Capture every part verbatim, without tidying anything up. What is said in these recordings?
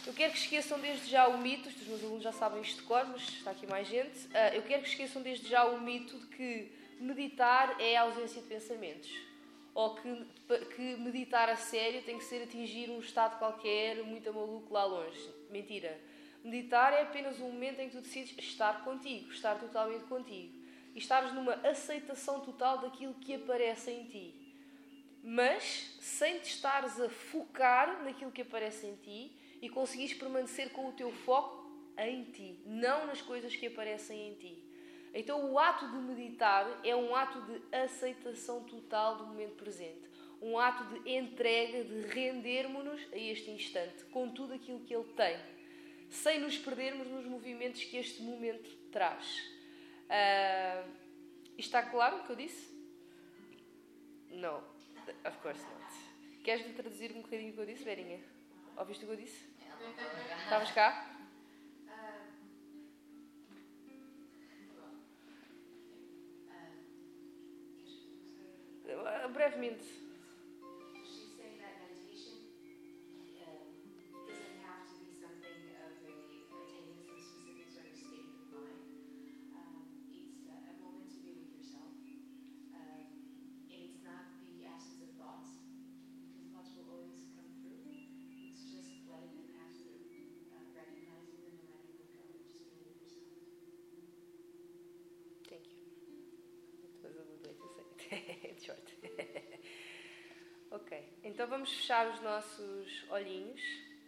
Eu quero que esqueçam desde já o mito, os meus alunos já sabem isto de cor, mas está aqui mais gente. Eu quero que esqueçam desde já o mito de que meditar é a ausência de pensamentos. Ou que, que meditar a sério tem que ser atingir um estado qualquer, muito maluco lá longe. Mentira. Meditar é apenas um momento em que tu decides estar contigo, estar totalmente contigo. E estares numa aceitação total daquilo que aparece em ti. Mas sem te estares a focar naquilo que aparece em ti e conseguires permanecer com o teu foco em ti, não nas coisas que aparecem em ti. Então o ato de meditar é um ato de aceitação total do momento presente. Um ato de entrega, de rendermos-nos a este instante, com tudo aquilo que ele tem, sem nos perdermos nos movimentos que este momento traz. Uh, está claro o que eu disse? Não. Of course not. Queres-me traduzir um bocadinho o que eu disse, Verinha? Ouviste o que eu disse? Estavas cá? Uh, brevemente. Ok, então vamos fechar os nossos olhinhos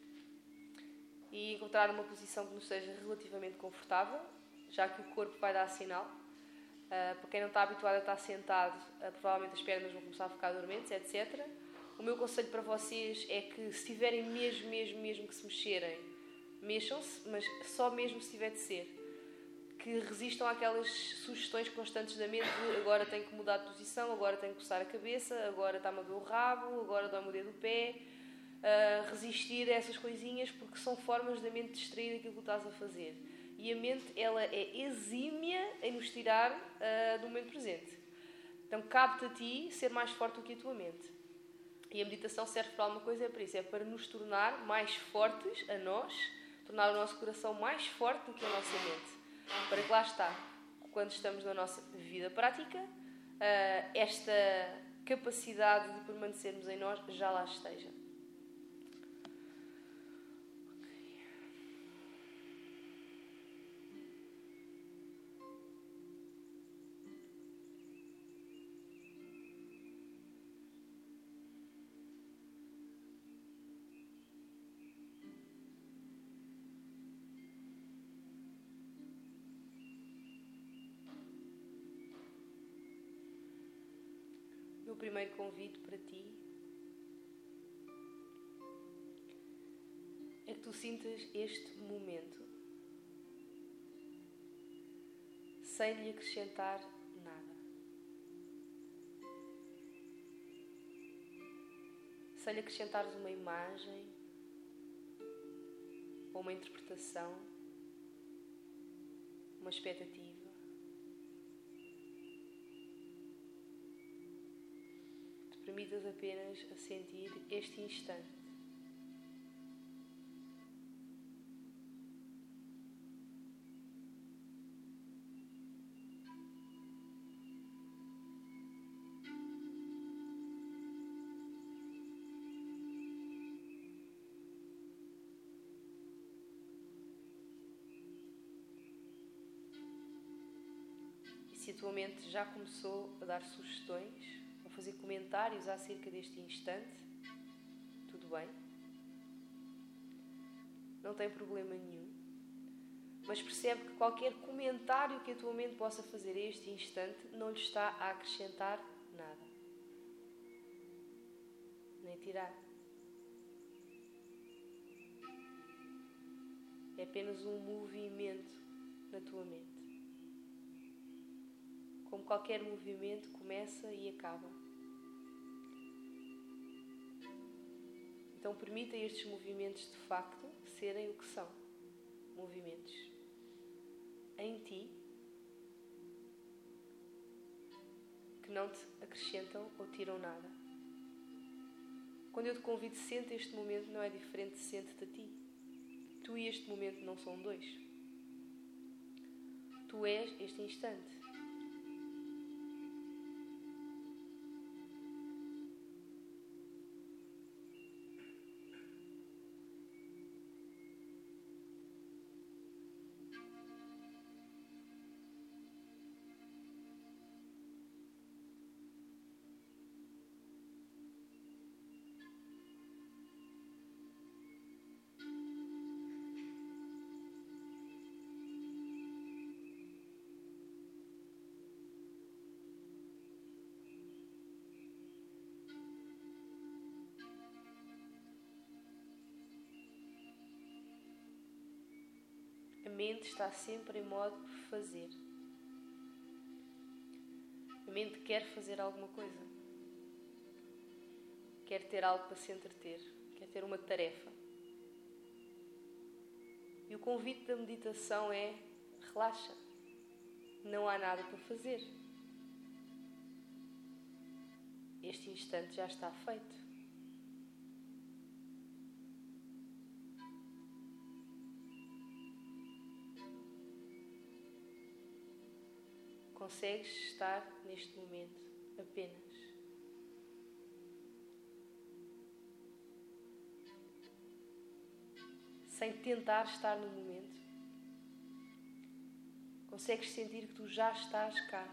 e encontrar uma posição que nos seja relativamente confortável, já que o corpo vai dar sinal. Uh, para quem não está habituado a estar sentado, uh, provavelmente as pernas vão começar a ficar dormentes, etcétera. O meu conselho para vocês é que, se tiverem mesmo, mesmo, mesmo que se mexerem, mexam-se, mas só mesmo se tiver de ser. Que resistam àquelas sugestões constantes da mente de agora tenho que mudar de posição, agora tenho que coçar a cabeça, agora está-me a doer o rabo, agora dá-me o dedo do pé. Uh, resistir a essas coisinhas, porque são formas da mente distrair daquilo que tu estás a fazer. E a mente, ela é exímia em nos tirar uh, do momento presente. Então cabe-te a ti ser mais forte do que a tua mente. E a meditação serve para alguma coisa, é para isso, é para nos tornar mais fortes a nós, tornar o nosso coração mais forte do que a nossa mente. Para que lá está, quando estamos na nossa vida prática, esta capacidade de permanecermos em nós já lá esteja. O primeiro convite para ti é que tu sintas este momento sem lhe acrescentar nada. Sem lhe acrescentares uma imagem ou uma interpretação, uma expectativa. Permitas apenas a sentir este instante. E se a tua mente já começou a dar sugestões, a fazer comentários acerca deste instante, tudo bem, não tem problema nenhum, mas percebe que qualquer comentário que a tua mente possa fazer a este instante não lhe está a acrescentar nada, nem tirar. É apenas um movimento na tua mente. Como qualquer movimento começa e acaba. Então permita estes movimentos de facto serem o que são. Movimentos em ti que não te acrescentam ou tiram nada. Quando eu te convido, sente este momento, não é diferente de sente-te a ti. Tu e este momento não são dois. Tu és este instante. A mente está sempre em modo fazer. A mente quer fazer alguma coisa. Quer ter algo para se entreter. Quer ter uma tarefa. E o convite da meditação é: relaxa. Não há nada para fazer. Este instante já está feito. Consegues estar neste momento apenas. Sem tentar estar no momento. Consegues sentir que tu já estás cá.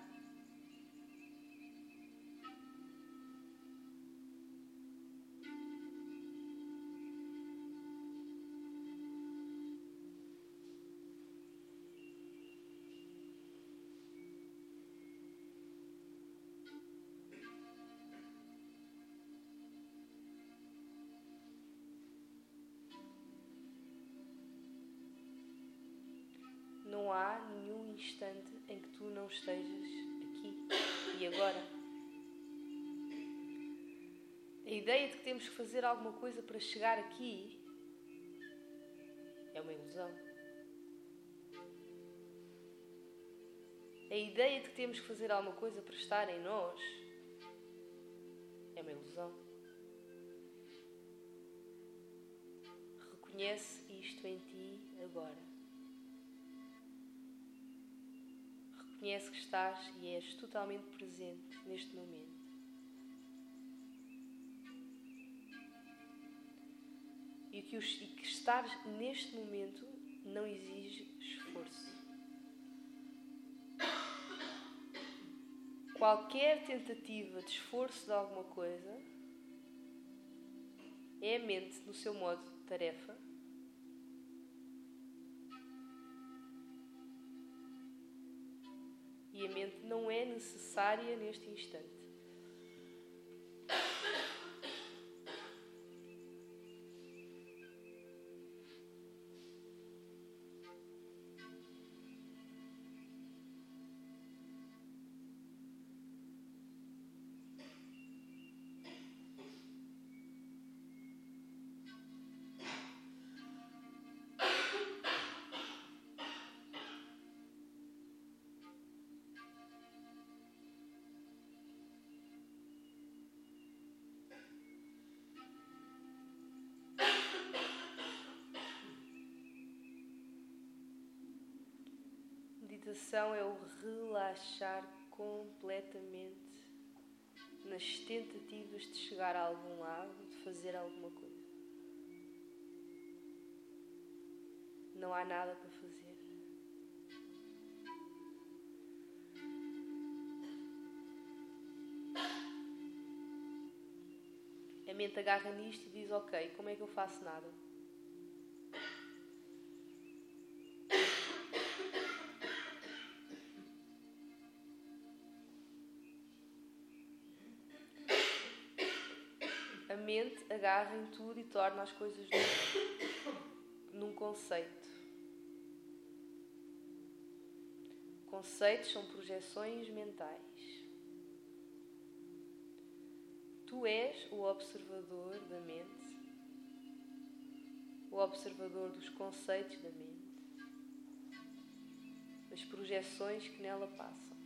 Não há nenhum instante em que tu não estejas aqui e agora. A ideia de que temos que fazer alguma coisa para chegar aqui é uma ilusão. A ideia de que temos que fazer alguma coisa para estar em nós é uma ilusão. Reconhece isto em ti agora. Reconhece que estás e és totalmente presente neste momento. E que, os, e que estar neste momento não exige esforço. Qualquer tentativa de esforço de alguma coisa é a mente no seu modo de tarefa. E a mente não é necessária neste instante. Meditação é o relaxar completamente nas tentativas de chegar a algum lado, de fazer alguma coisa. Não há nada para fazer. A mente agarra nisto e diz: ok, como é que eu faço nada? A mente agarra em tudo e torna as coisas num, num conceito. Conceitos são projeções mentais. Tu és o observador da mente, o observador dos conceitos da mente, das projeções que nela passam.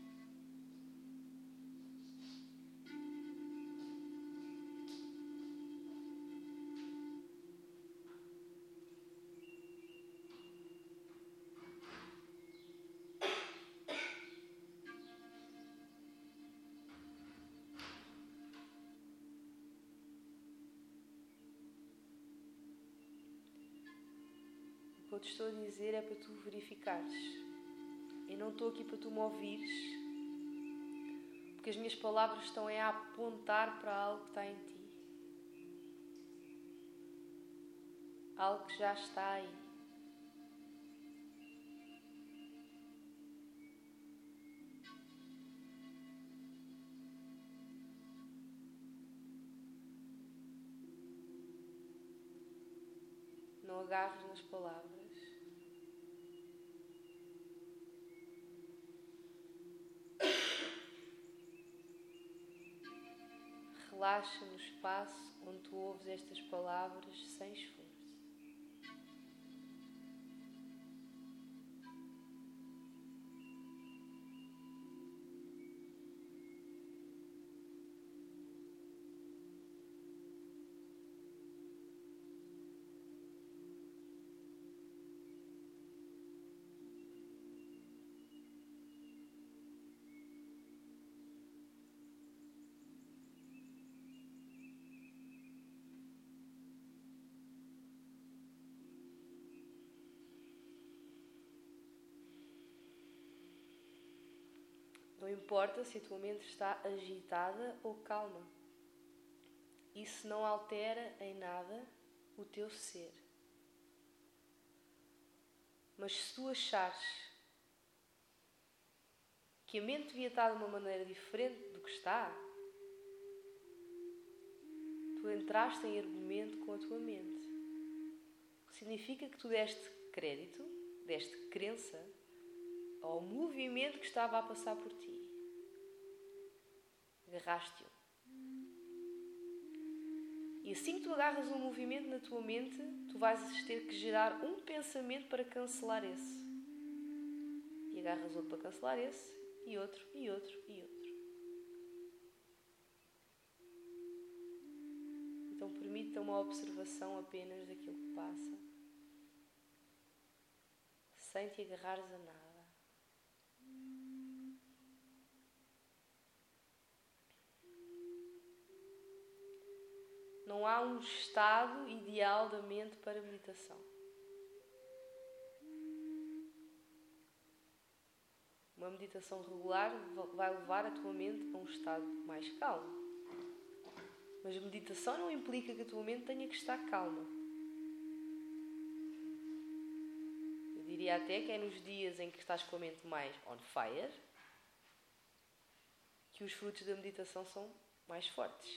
O que eu te estou a dizer é para tu verificares. Eu não estou aqui para tu me ouvires, porque as minhas palavras estão a apontar para algo que está em ti. Algo que já está aí. Não agarres nas palavras. Relaxa no espaço onde tu ouves estas palavras sem esforço. Não importa se a tua mente está agitada ou calma. Isso não altera em nada o teu ser. Mas se tu achares que a mente devia estar de uma maneira diferente do que está, tu entraste em argumento com a tua mente. O que significa que tu deste crédito, deste crença ao movimento que estava a passar por ti. Agarraste-o. E assim que tu agarras um movimento na tua mente, tu vais ter que gerar um pensamento para cancelar esse. E agarras outro para cancelar esse, e outro, e outro, e outro. Então permita uma observação apenas daquilo que passa, sem te agarrares a nada. Não há um estado ideal da mente para meditação. Uma meditação regular vai levar a tua mente a um estado mais calmo. Mas a meditação não implica que a tua mente tenha que estar calma. Eu diria até que é nos dias em que estás com a mente mais on fire que os frutos da meditação são mais fortes.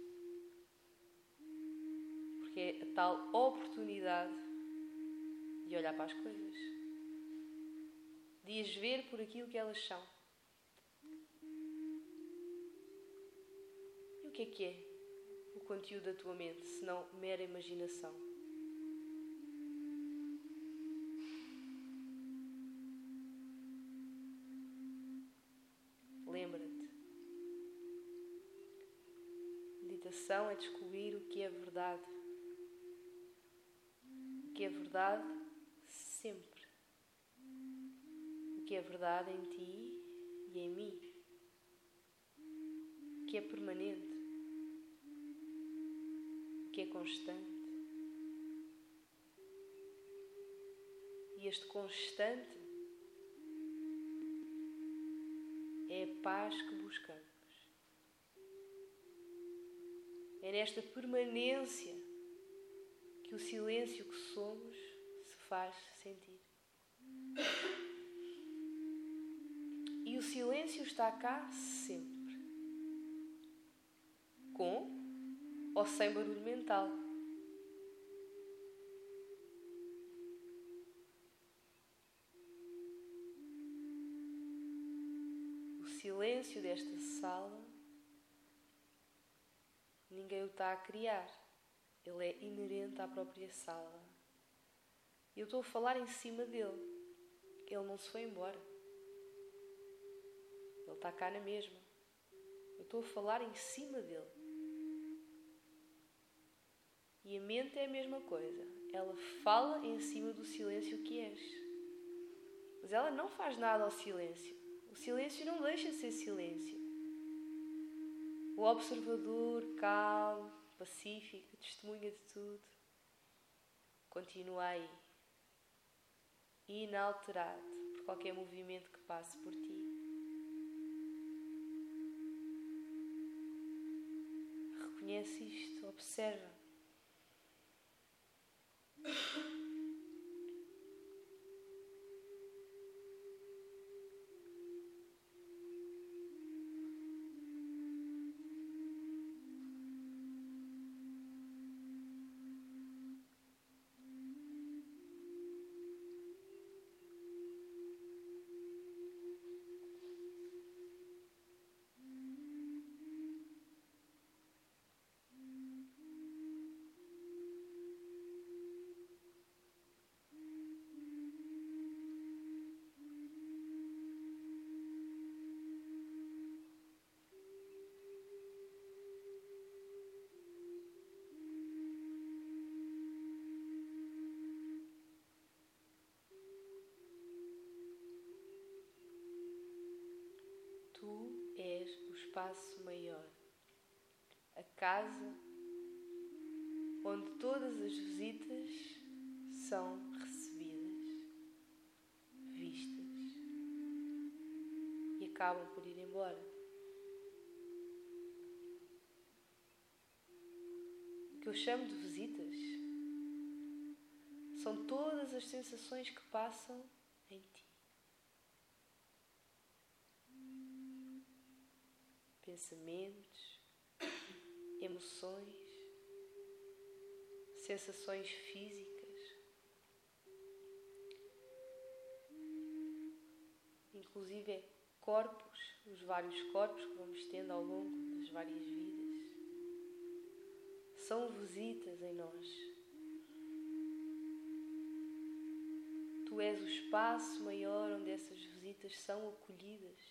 Porque é a tal oportunidade de olhar para as coisas. De as ver por aquilo que elas são. E o que é que é o conteúdo da tua mente, se não mera imaginação? Lembra-te. Meditação é descobrir o que é verdade. O que é verdade sempre. O que é verdade em ti e em mim. O que é permanente. O que é constante. E este constante é a paz que buscamos. É nesta permanência que o silêncio que somos se faz sentir. E o silêncio está cá sempre. Com ou sem barulho mental. O silêncio desta sala, ninguém o está a criar. Ele é inerente à própria sala. E eu estou a falar em cima dele. Ele não se foi embora. Ele está cá na mesma. Eu estou a falar em cima dele. E a mente é a mesma coisa. Ela fala em cima do silêncio que és. Mas ela não faz nada ao silêncio. O silêncio não deixa de ser silêncio. O observador, calmo, pacífico, testemunha de tudo, continua aí. inalterado por qualquer movimento que passe por ti. Reconhece isto, observa. Tu és o espaço maior, a casa onde todas as visitas são recebidas, vistas e acabam por ir embora. O que eu chamo de visitas são todas as sensações que passam em ti. Pensamentos, emoções, sensações físicas, inclusive corpos, os vários corpos que vamos tendo ao longo das várias vidas. São visitas em nós. Tu és o espaço maior onde essas visitas são acolhidas.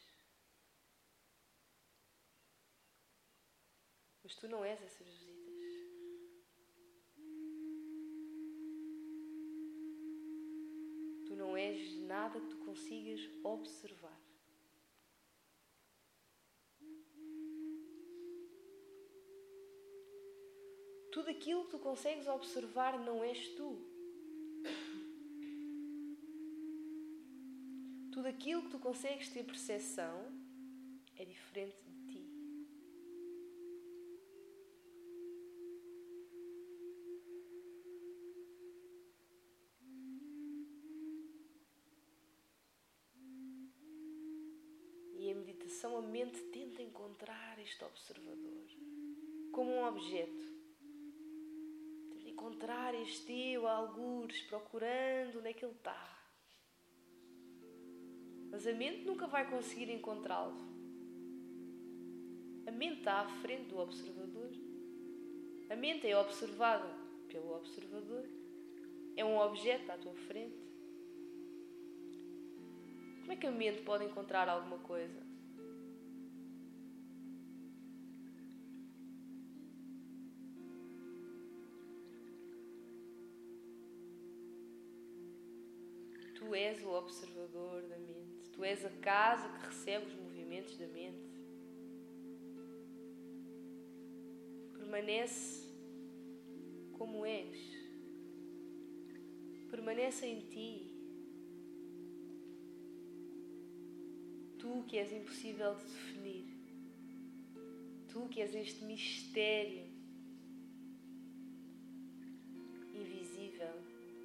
Mas tu não és essas visitas. Tu não és nada que tu consigas observar. Tudo aquilo que tu consegues observar não és tu. Tudo aquilo que tu consegues ter percepção é diferente de ti. E em meditação a mente tenta encontrar este observador como um objeto. Tenta encontrar este eu, algures, procurando onde é que ele está. Mas a mente nunca vai conseguir encontrá-lo. A mente está à frente do observador. A mente é observada pelo observador. É um objeto à tua frente. Como é que a mente pode encontrar alguma coisa? Tu és o observador da mente. Tu és a casa que recebe os movimentos da mente. Permanece como és. Permanece em ti. Tu que és impossível de definir. Tu que és este mistério invisível.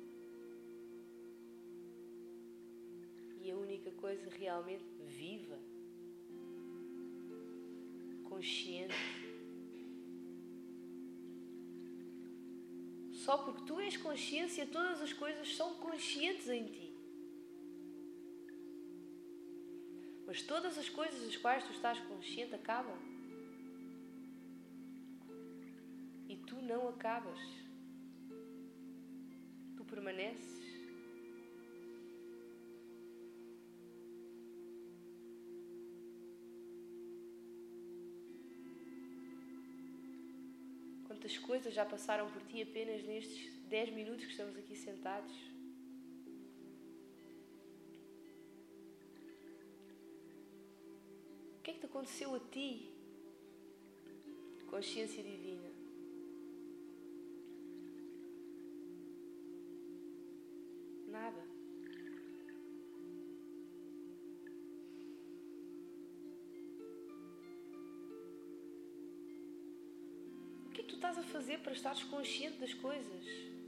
E a única coisa realmente viva, consciente. Só porque tu és consciência, todas as coisas são conscientes em ti. Mas todas as coisas das quais tu estás consciente acabam. E tu não acabas. Tu permaneces. Quantas coisas já passaram por ti apenas nestes dez minutos que estamos aqui sentados? O que é que te aconteceu a ti, consciência divina? Nada. estás a fazer para estares consciente das coisas?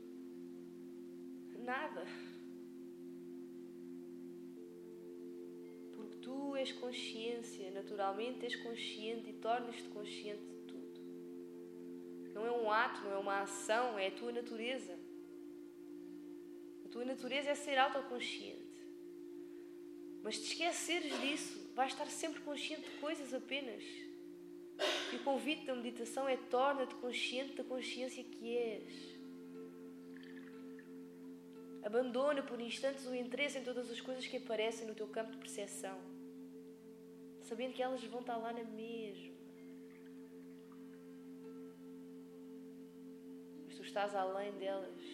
Nada. Porque tu és consciência, naturalmente és consciente e tornas-te consciente de tudo. Não é um ato, não é uma ação, é a tua natureza. A tua natureza é ser autoconsciente. Mas te esqueceres disso, vais estar sempre consciente de coisas apenas. E o convite da meditação é torna-te consciente da consciência que és. Abandona por instantes o interesse em todas as coisas que aparecem no teu campo de percepção, sabendo que elas vão estar lá na mesma. Mas tu estás além delas.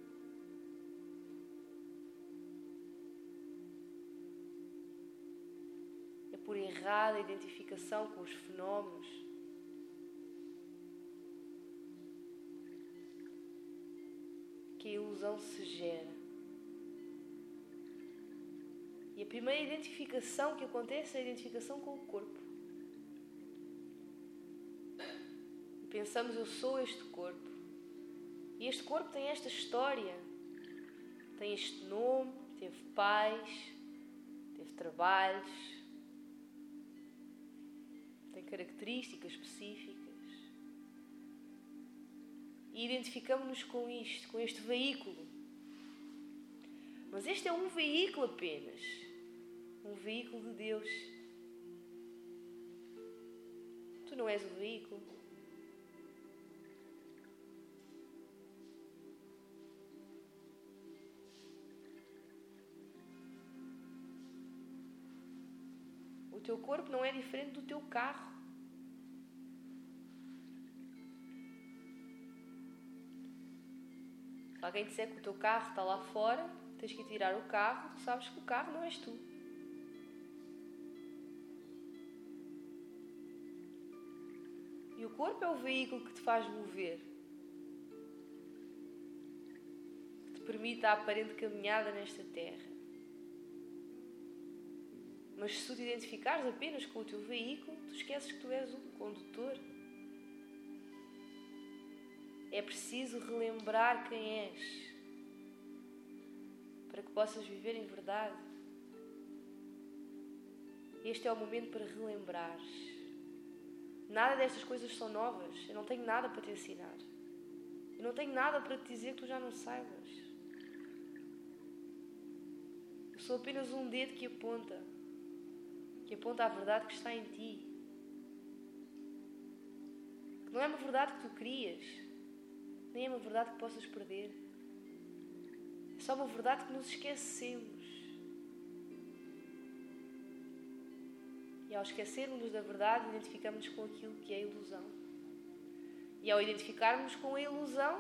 Por errada identificação com os fenómenos, que a ilusão se gera. E a primeira identificação que acontece é a identificação com o corpo. E pensamos, eu sou este corpo. E este corpo tem esta história, tem este nome, teve pais, teve trabalhos, tem características específicas. E identificamos-nos com isto, com este veículo. Mas este é um veículo apenas. Um veículo de Deus. Tu não és o veículo. O teu corpo não é diferente do teu carro. Se alguém disser que o teu carro está lá fora, tens que tirar o carro, tu sabes que o carro não és tu. E o corpo é o veículo que te faz mover, que te permite a aparente caminhada nesta terra. Mas se tu te identificares apenas com o teu veículo, tu esqueces que tu és o condutor. É preciso relembrar quem és, para que possas viver em verdade. Este é o momento para relembrares. Nada destas coisas são novas. Eu não tenho nada para te ensinar. Eu não tenho nada para te dizer que tu já não saibas. Eu sou apenas um dedo que aponta, que aponta à verdade que está em ti. Que não é uma verdade que tu crias, nem é uma verdade que possas perder. É só uma verdade que nos esquecemos. E ao esquecermos da verdade, identificamos-nos com aquilo que é ilusão. E ao identificarmos com a ilusão,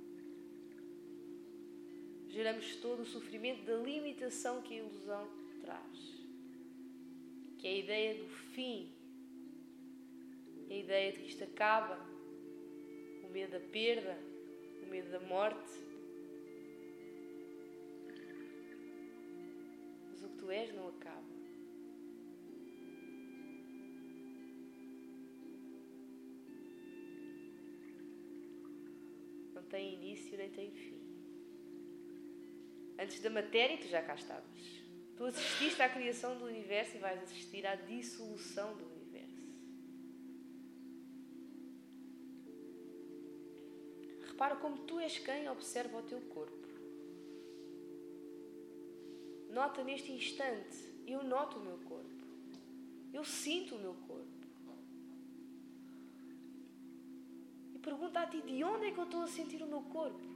geramos todo o sofrimento da limitação que a ilusão traz. Que é a ideia do fim, a ideia de que isto acaba, o medo da perda, o medo da morte. Mas o que tu és não acaba. Não tem início nem tem fim. Antes da matéria, tu já cá estavas. Tu assististe à criação do universo e vais assistir à dissolução do universo. Repara como tu és quem observa o teu corpo. Nota neste instante, eu noto o meu corpo. Eu sinto o meu corpo. E pergunta a ti, de onde é que eu estou a sentir o meu corpo?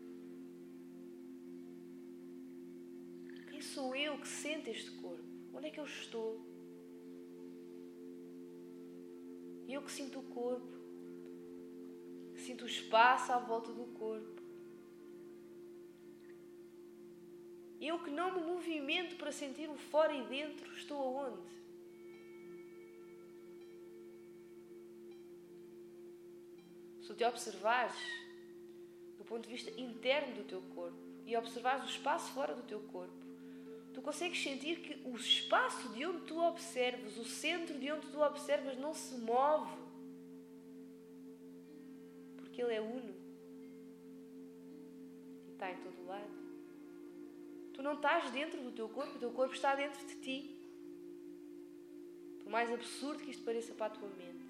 Quem sou eu que sente este corpo? Onde é que eu estou? Eu que sinto o corpo, que sinto o espaço à volta do corpo. Eu que não me movimento para sentir o fora e dentro, estou aonde? Se tu te observares do ponto de vista interno do teu corpo e observares o espaço fora do teu corpo, tu consegues sentir que o espaço de onde tu observas, o centro de onde tu observas não se move. Porque porque Ele é uno e está em todo lado. Tu não estás dentro do teu corpo, o teu corpo está dentro de ti. Por mais absurdo que isto pareça para a tua mente.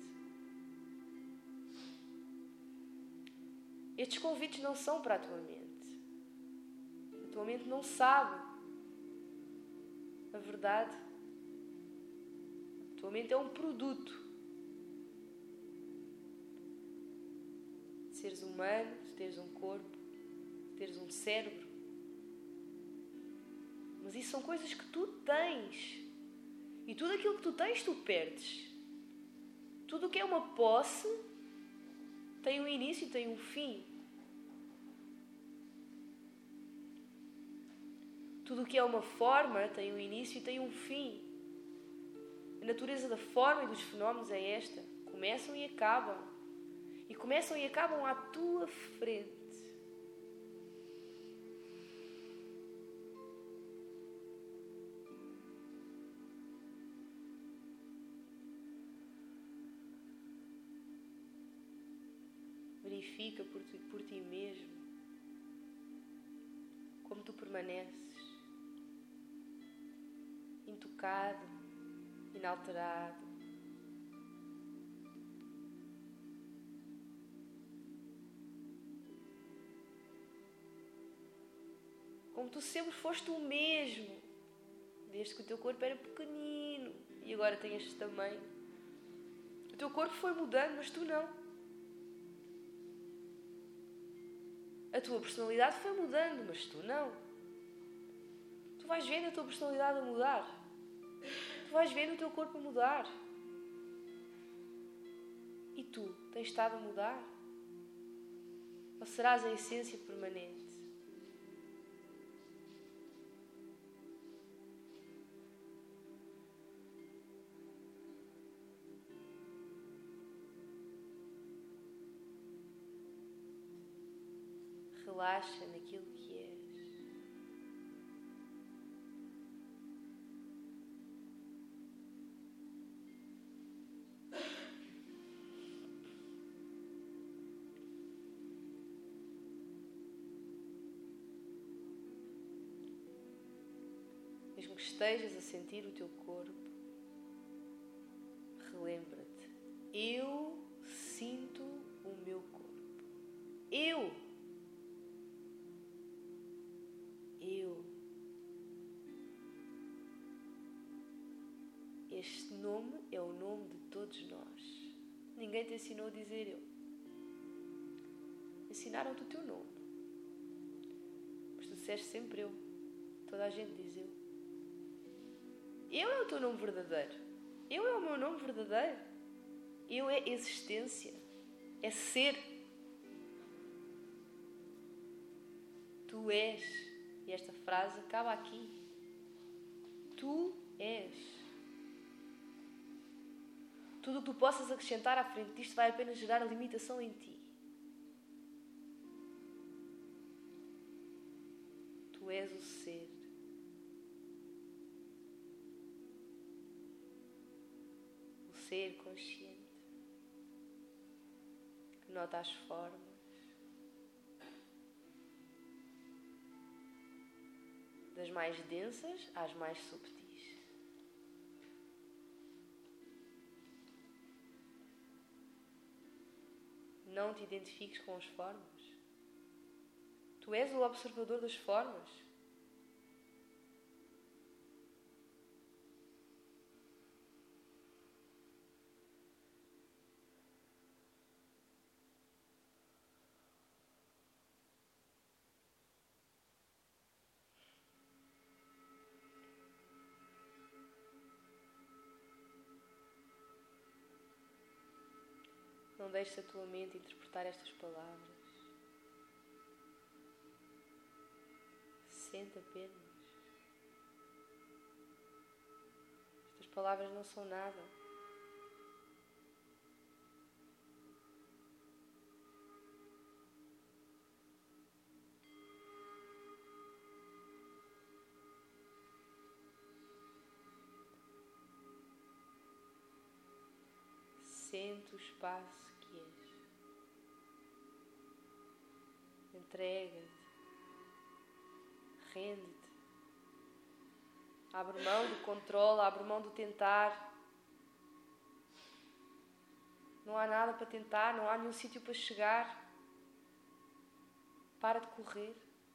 Estes convites não são para a tua mente. A tua mente não sabe a verdade. A tua mente é um produto de seres humano, de teres um corpo, de teres um cérebro. Mas isso são coisas que tu tens. E tudo aquilo que tu tens, tu perdes. Tudo o que é uma posse tem um início e tem um fim. Tudo o que é uma forma tem um início e tem um fim. A natureza da forma e dos fenómenos é esta. Começam e acabam. E começam e acabam à tua frente. Verifica por ti, por ti mesmo como tu permaneces intocado, inalterado. Como tu sempre foste o mesmo, desde que o teu corpo era pequenino e agora tens este tamanho. O teu corpo foi mudando, mas tu não. A tua personalidade foi mudando, mas tu não. Tu vais vendo a tua personalidade a mudar. Tu vais vendo o teu corpo a mudar. E tu, tens estado a mudar? Ou serás a essência permanente? Relaxa naquilo que és. Mesmo que estejas a sentir o teu corpo, relembra-te: eu sinto o meu corpo. Eu Eu. Este nome é o nome de todos nós. Ninguém te ensinou a dizer eu. Ensinaram-te o teu nome. Mas tu disseste sempre eu. Toda a gente diz eu. Eu é o teu nome verdadeiro. Eu é o meu nome verdadeiro. Eu é existência. É ser. Tu és. E esta frase acaba aqui. Tu és. Tudo o que tu possas acrescentar à frente disto vai apenas gerar a limitação em ti. Tu és o ser. O ser consciente. Que nota as formas. Das mais densas às mais subtis. Não te identifiques com as formas. Tu és o observador das formas. Não deixes a tua mente interpretar estas palavras. Sente apenas. Estas palavras não são nada. Sente o espaço que és. Entrega-te. Rende-te. Abre mão do controle, abre mão do tentar. Não há nada para tentar, não há nenhum sítio para chegar. Para de correr.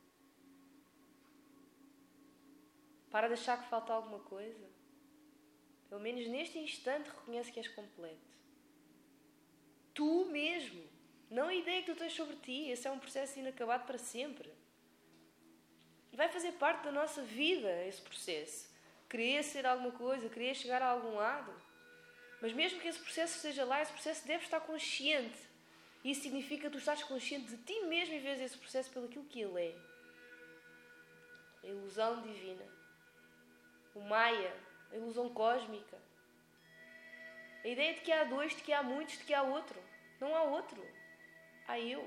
Para de achar que falta alguma coisa. Pelo menos neste instante reconhece que és completo. Tu mesmo. Não a ideia que tu tens sobre ti. Esse é um processo inacabado para sempre. Vai fazer parte da nossa vida esse processo. Querer ser alguma coisa, querer chegar a algum lado. Mas mesmo que esse processo esteja lá, esse processo deve estar consciente. Isso significa que tu estás consciente de ti mesmo e vês esse processo pelo aquilo que ele é. A ilusão divina. O Maya. A ilusão cósmica. A ideia de que há dois, de que há muitos, de que há outro. Não há outro. Há eu.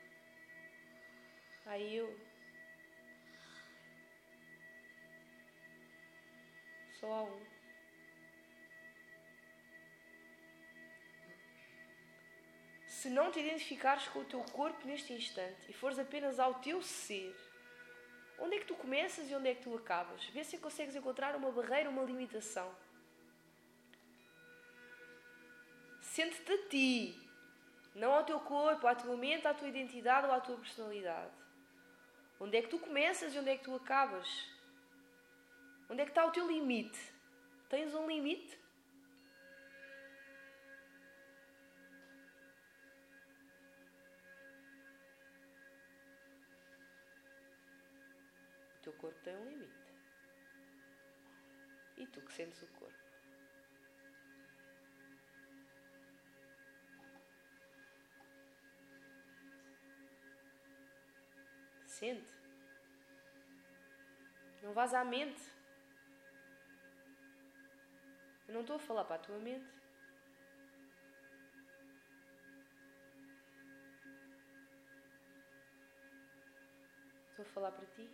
Há eu. Só há um. Se não te identificares com o teu corpo neste instante e fores apenas ao teu ser, onde é que tu começas e onde é que tu acabas? Vê se consegues encontrar uma barreira, uma limitação. Sente-te a ti, não ao teu corpo, à tua mente, à tua identidade ou à tua personalidade. Onde é que tu começas e onde é que tu acabas? Onde é que está o teu limite? Tens um limite? O teu corpo tem um limite. E tu que sentes o corpo? Sente. Não vás à mente. Eu não estou a falar para a tua mente. Estou a falar para ti.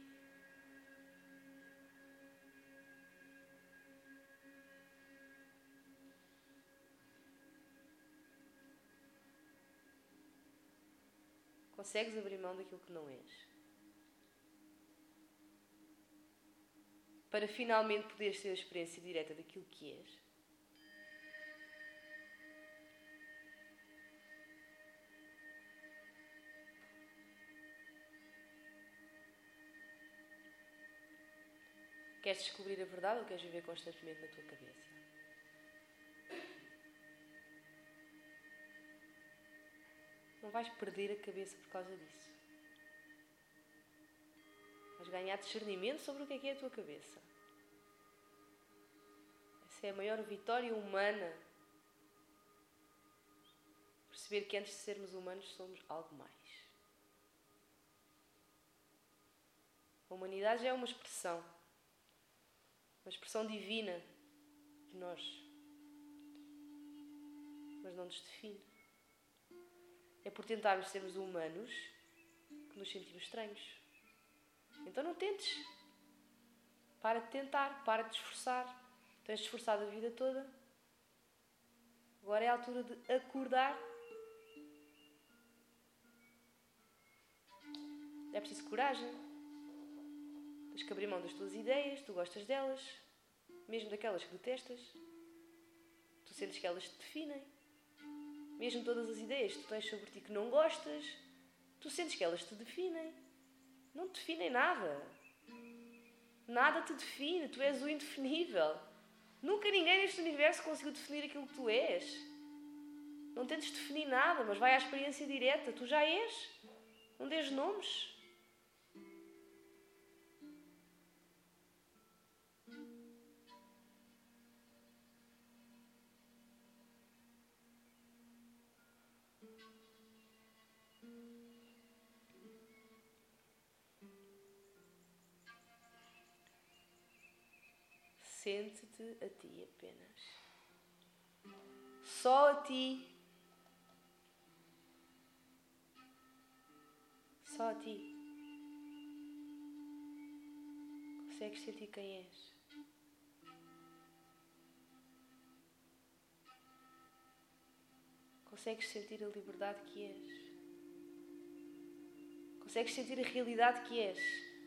Consegues abrir mão daquilo que não és? Para finalmente poderes ter a experiência direta daquilo que és? Queres descobrir a verdade ou queres viver constantemente na tua cabeça? Não vais perder a cabeça por causa disso. Vais ganhar discernimento sobre o que é que é a tua cabeça. Essa é a maior vitória humana. Perceber que antes de sermos humanos somos algo mais. A humanidade já é uma expressão. Uma expressão divina de nós. Mas não nos define. É por tentarmos sermos humanos que nos sentimos estranhos. Então não tentes. Para de tentar, para de te esforçar. Tens esforçado a vida toda. Agora é a altura de acordar. É preciso coragem. Tens que abrir mão das tuas ideias, tu gostas delas, mesmo daquelas que detestas. Tu sentes que elas te definem. Mesmo todas as ideias que tu tens sobre ti que não gostas, tu sentes que elas te definem. Não te definem nada. Nada te define. Tu és o indefinível. Nunca ninguém neste universo conseguiu definir aquilo que tu és. Não tentes definir nada, mas vai à experiência direta. Tu já és. Não dês nomes. Sente-te a ti apenas. Só a ti. Só a ti. Consegues sentir quem és. Consegues sentir a liberdade que és. Consegues sentir a realidade que és.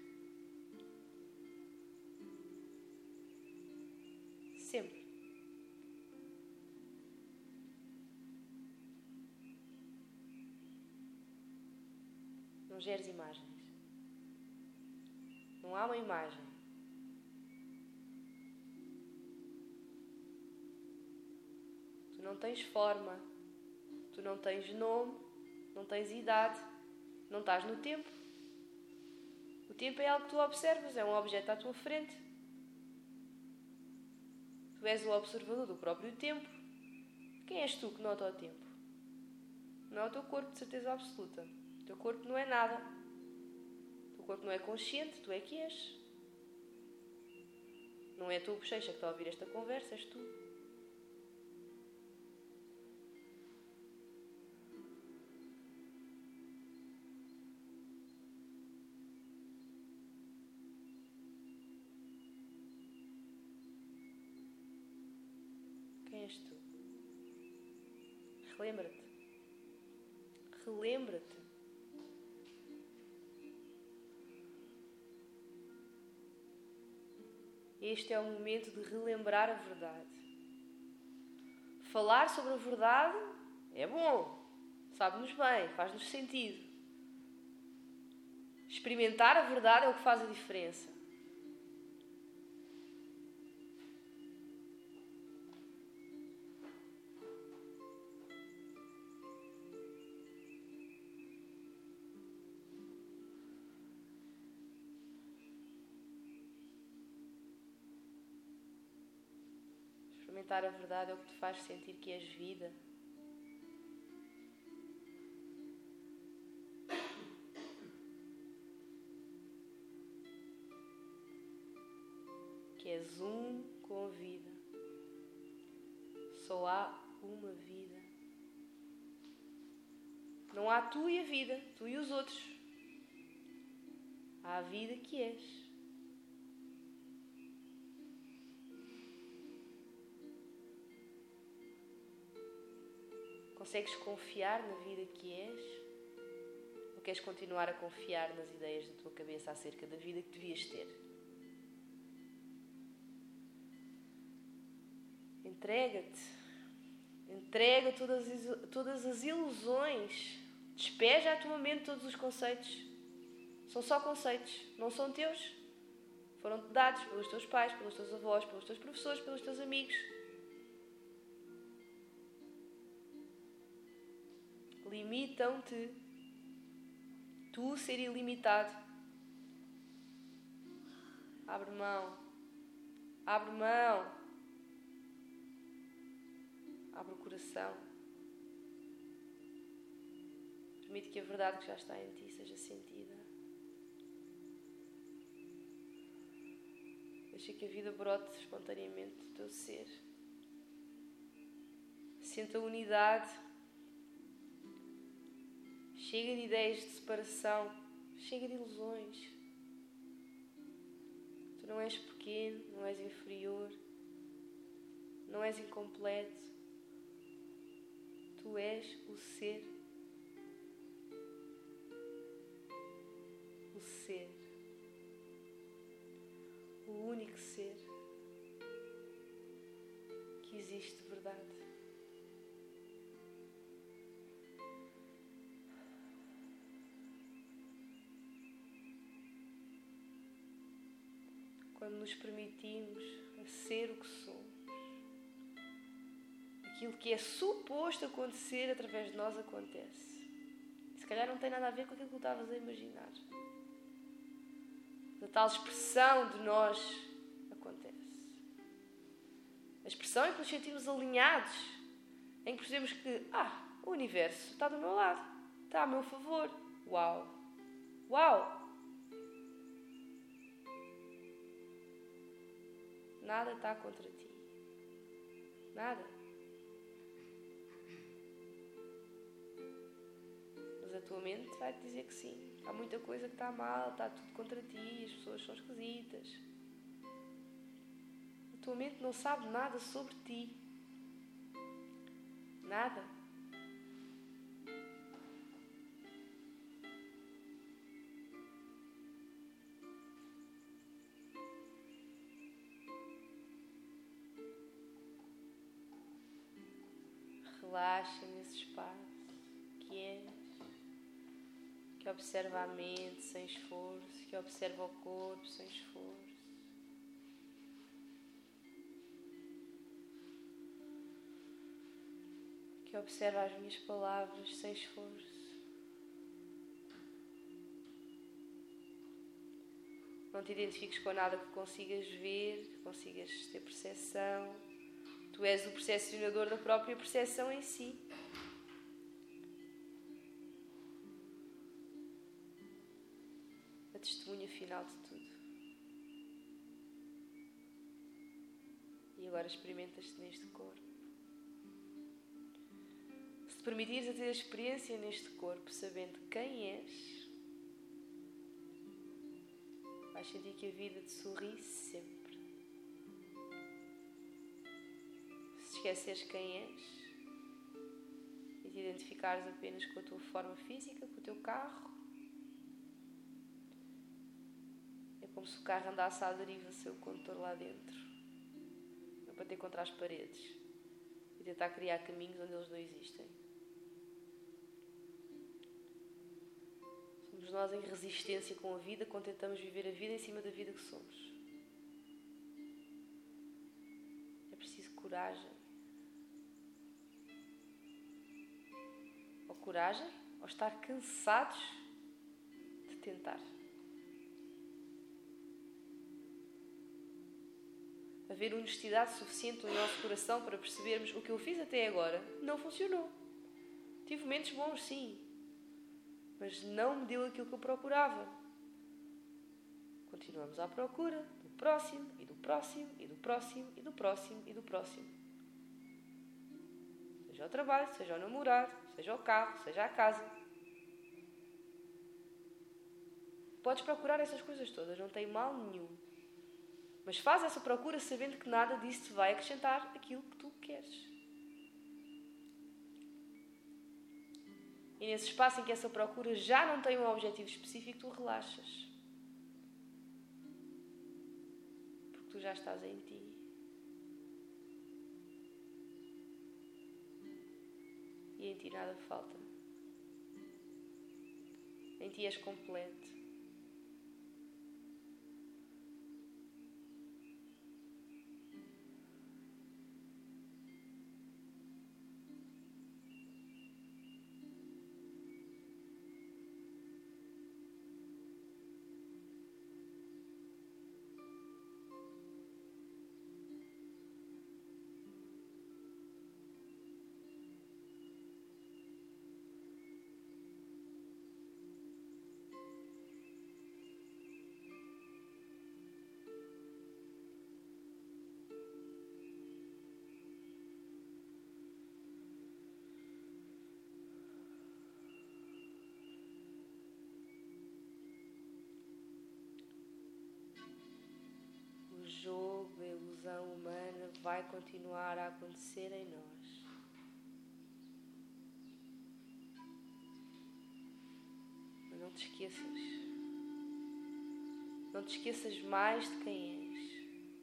Sempre. Não geres imagens. Não há uma imagem. Tu não tens forma. Tu não tens nome. Não tens idade. Não estás no tempo. O tempo é algo que tu observas. É um objeto à tua frente. Tu és o observador do próprio tempo. Quem és tu que nota o tempo? Não é o teu corpo, de certeza absoluta. O teu corpo não é nada. O teu corpo não é consciente, tu é que és. Não é a tua bochecha que está a ouvir esta conversa, és tu. Quem és tu? Relembra-te. Relembra-te. Este é o momento de relembrar a verdade. Falar sobre a verdade é bom, sabe-nos bem, faz-nos sentido. Experimentar a verdade é o que faz a diferença. Experimentar a verdade é o que te faz sentir que és vida. Que és um com a vida. Só há uma vida. Não há tu e a vida, tu e os outros. Há a vida que és. Consegues confiar na vida que és? Ou queres continuar a confiar nas ideias da tua cabeça acerca da vida que devias ter? Entrega-te. Entrega todas, todas as ilusões. Despeja à tua mente todos os conceitos. São só conceitos, não são teus. Foram-te dados pelos teus pais, pelos teus avós, pelos teus professores, pelos teus amigos. Limitam-te. Tu ser ilimitado. Abre mão. Abre mão. Abre o coração. Permite que a verdade que já está em ti seja sentida. Deixa que a vida brote espontaneamente do teu ser. Sente a unidade. Chega de ideias de separação. Chega de ilusões. Tu não és pequeno, não és inferior. Não és incompleto. Tu és o ser. O ser. O único ser que existe de verdade. Quando nos permitimos a ser o que somos, aquilo que é suposto acontecer através de nós acontece. Se calhar não tem nada a ver com aquilo que tu estavas a imaginar. A tal expressão de nós acontece. A expressão em que nos sentimos alinhados, em que percebemos que ah, o universo está do meu lado, está a meu favor. Uau! Uau! Nada está contra ti. Nada. Mas a tua mente vai te dizer que sim. Há muita coisa que está mal, está tudo contra ti, as pessoas são esquisitas. A tua mente não sabe nada sobre ti. Nada. relaxa nesse espaço, quieto, que observa a mente sem esforço, que observa o corpo sem esforço. Que observa as minhas palavras sem esforço. Não te identifiques com nada que consigas ver, que consigas ter percepção. Tu és o percepcionador da própria percepção em si. A testemunha final de tudo. E agora experimentas-te neste corpo. Se te permitires a ter a experiência neste corpo, sabendo quem és, vais sentir que a vida te sorri sempre. Se esqueceres quem és e te identificares apenas com a tua forma física, com o teu carro, é como se o carro andasse à deriva sem o condutor lá dentro. Não para ter contra as paredes e tentar criar caminhos onde eles não existem. Somos nós em resistência com a vida quando tentamos viver a vida em cima da vida que somos. É preciso coragem. Ou coragem, ou estar cansados de tentar. Haver honestidade suficiente no nosso coração para percebermos o que eu fiz até agora não funcionou. Tive momentos bons, sim, mas não me deu aquilo que eu procurava. Continuamos à procura do próximo, e do próximo, e do próximo, e do próximo, e do próximo. Seja o trabalho, seja o namorado, seja o carro, seja a casa. Podes procurar essas coisas todas, não tem mal nenhum. Mas faz essa procura sabendo que nada disso te vai acrescentar aquilo que tu queres. E nesse espaço em que essa procura já não tem um objetivo específico, tu relaxas. Porque tu já estás em ti. E em ti nada falta. Em ti és completo. O jogo, a ilusão humana vai continuar a acontecer em nós. Mas não te esqueças. Não te esqueças mais de quem és.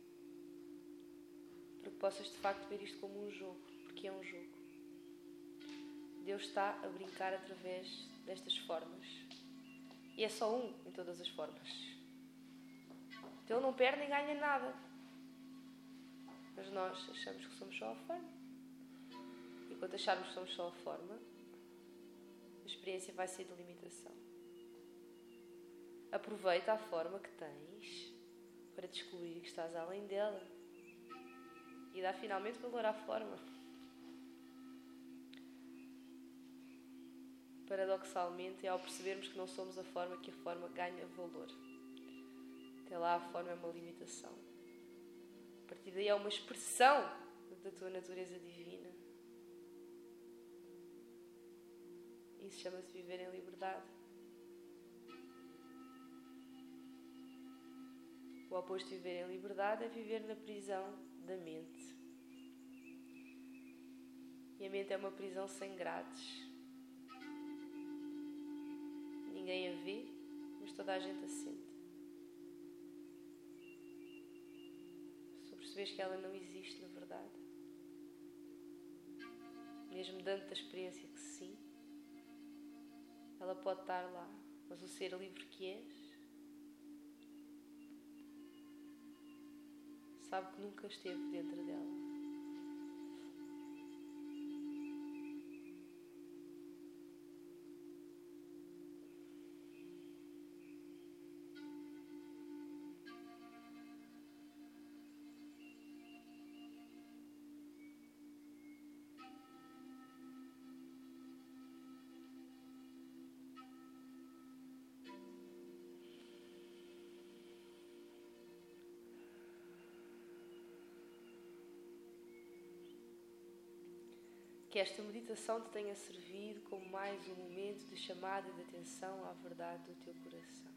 Para que possas de facto ver isto como um jogo, porque é um jogo. Deus está a brincar através destas formas. E é só um em todas as formas. Então ele não perde nem ganha nada. Mas nós achamos que somos só a forma. E quando acharmos que somos só a forma, a experiência vai ser de limitação. Aproveita a forma que tens para descobrir que estás além dela. E dá finalmente valor à forma. Paradoxalmente, é ao percebermos que não somos a forma que a forma ganha valor. Até lá a forma é uma limitação. A partir daí é uma expressão da tua natureza divina. Isso chama-se viver em liberdade. O oposto de viver em liberdade é viver na prisão da mente. E a mente é uma prisão sem grades. Ninguém a vê, mas toda a gente a sente. Se percebes que ela não existe na verdade, mesmo dando-te a experiência que sim, ela pode estar lá, mas o ser livre que és sabe que nunca esteve dentro dela. Que esta meditação te tenha servido como mais um momento de chamada de atenção à verdade do teu coração.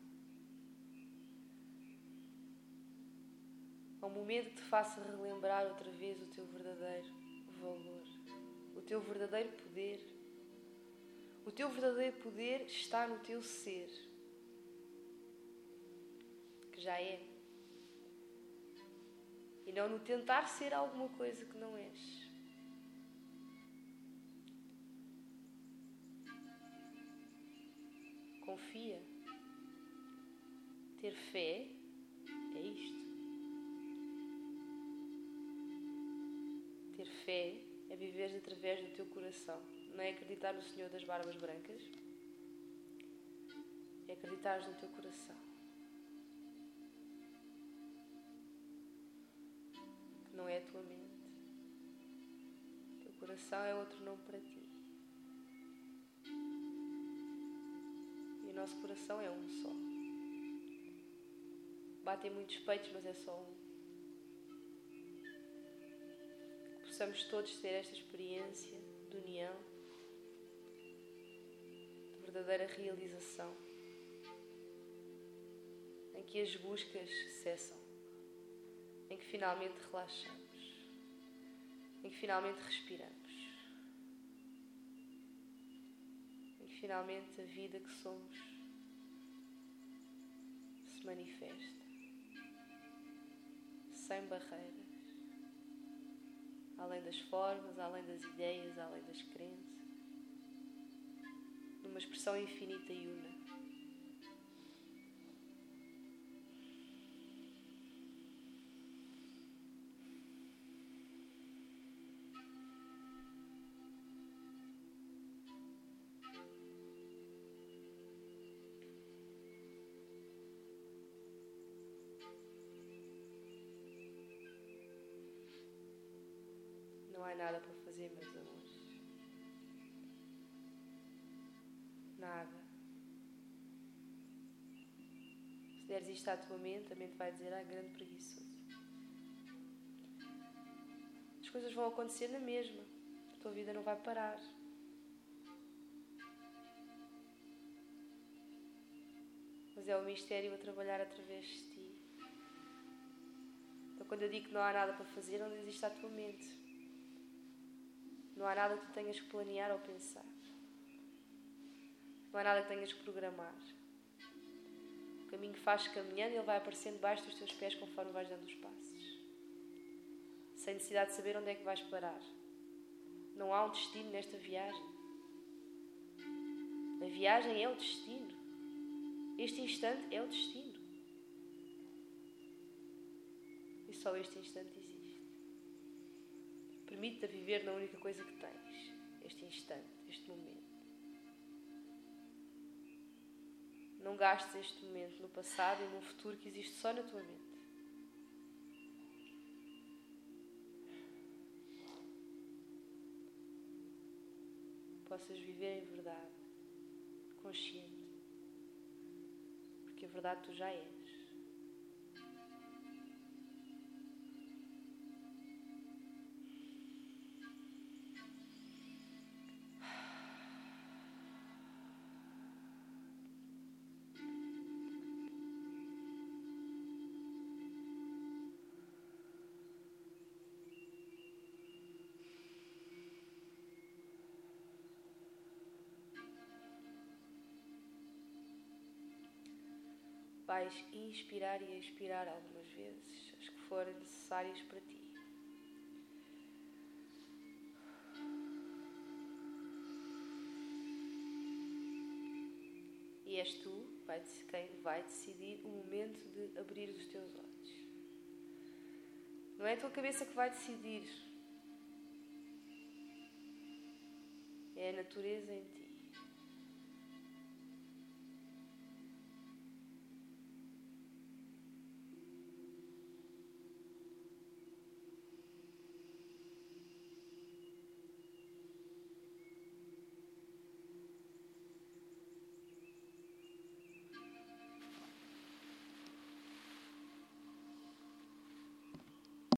É um momento que te faça relembrar outra vez o teu verdadeiro valor, o teu verdadeiro poder. O teu verdadeiro poder está no teu ser, que já é, e não no tentar ser alguma coisa que não és. Confia. Ter fé é isto. Ter fé é viver através do teu coração. Não é acreditar no Senhor das Barbas Brancas. É acreditar no teu coração. Que não é a tua mente. O teu coração é outro nome para ti. E o nosso coração é um só. Batem muitos peitos, mas é só um. Que possamos todos ter esta experiência de união, de verdadeira realização, em que as buscas cessam, em que finalmente relaxamos, em que finalmente respiramos, em que finalmente a vida que somos se manifesta, sem barreiras, além das formas, além das ideias, além das crenças, numa expressão infinita e una. Não há nada para fazer, meus amores. Nada. Se deres isto à tua mente, a mente vai dizer: ah, grande preguiçoso. As coisas vão acontecer na mesma. A tua vida não vai parar. Mas é o mistério a trabalhar através de ti. Então, quando eu digo que não há nada para fazer, não diz isto à tua mente. Não há nada que tu tenhas que planear ou pensar. Não há nada que tenhas que programar. O caminho que fazes caminhando, ele vai aparecendo debaixo dos teus pés conforme vais dando os passos. Sem necessidade de saber onde é que vais parar. Não há um destino nesta viagem. A viagem é o destino. Este instante é o destino. E só este instante existe. Permite-te a viver na única coisa que tens. Este instante, este momento. Não gastes este momento no passado e num futuro que existe só na tua mente. Possas viver em verdade, consciente. Porque a verdade tu já és. Vais inspirar e expirar algumas vezes, as que forem necessárias para ti. E és tu vai, quem vai decidir o momento de abrir os teus olhos. Não é a tua cabeça que vai decidir. É a natureza em ti.